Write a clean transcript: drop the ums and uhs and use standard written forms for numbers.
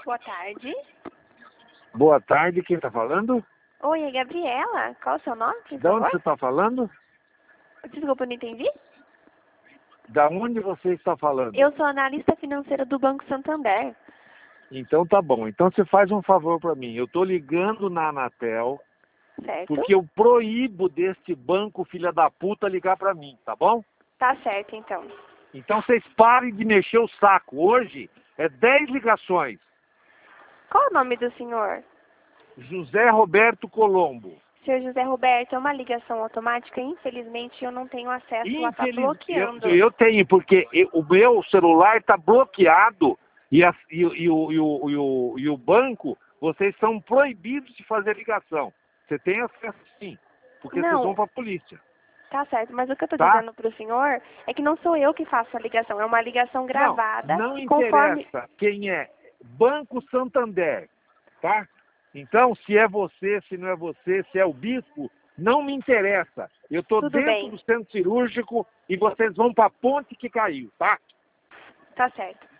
Boa tarde. Boa tarde, quem está falando? Oi, é Gabriela. Qual é o seu nome, por Da onde favor? você está falando? Desculpa, eu não entendi. Da onde você está falando? Eu sou analista financeira do Banco Santander. Então tá bom. Então você faz um favor para mim. Eu estou ligando na Anatel Certo? porque eu proíbo deste banco, filha da puta, ligar para mim, tá bom? Tá certo, então. Então vocês parem de mexer o saco. Hoje é 10 ligações. Qual é o nome do senhor? José Roberto Colombo. Senhor José Roberto, é uma ligação automática. Infelizmente, eu não tenho acesso, ela tá bloqueando. Eu tenho, porque o meu celular está bloqueado e o banco, vocês são proibidos de fazer ligação. Você tem acesso sim, porque vocês vão Não, para a polícia. tá certo, mas o que eu tô Tá? dizendo pro senhor é que não sou eu que faço a ligação, é uma ligação gravada. Não E conforme... interessa quem é. Banco Santander, tá? Então, se é você, se não é você, se é o bispo, não me interessa. Eu estou Tudo dentro bem, do centro cirúrgico e vocês vão para a ponte que caiu, tá? tá certo.